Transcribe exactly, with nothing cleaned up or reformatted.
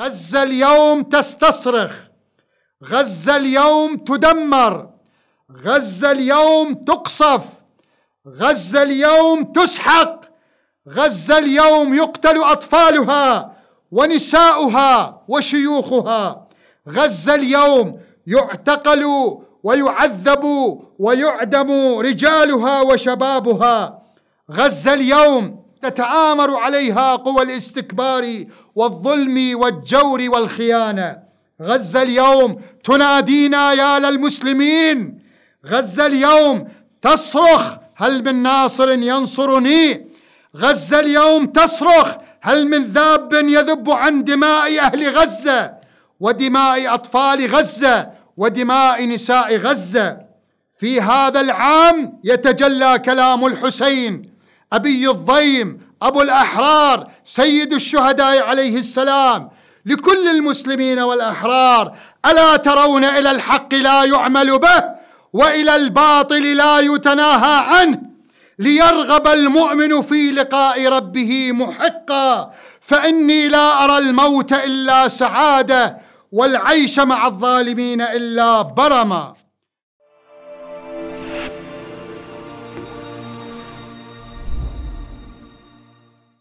غزة اليوم تستصرخ، غزة اليوم تدمر، غزة اليوم تقصف، غزة اليوم تسحق، غزة اليوم يقتل أطفالها ونساؤها وشيوخها، غزة اليوم يعتقل ويعذب ويعدم رجالها وشبابها، غزة اليوم تتآمر عليها قوى الاستكبار والظلم والجور والخيانة، غزة اليوم تنادينا يا للمسلمين، غزة اليوم تصرخ هل من ناصر ينصرني، غزة اليوم تصرخ هل من ذاب يذب عن دماء أهل غزة ودماء أطفال غزة ودماء نساء غزة. في هذا العام يتجلى كلام الحسين أبي الضيم أبو الأحرار سيد الشهداء عليه السلام لكل المسلمين والأحرار: ألا ترون إلى الحق لا يعمل به وإلى الباطل لا يتناهى عنه، ليرغب المؤمن في لقاء ربه محقا، فإني لا أرى الموت إلا سعادة والعيش مع الظالمين إلا برما.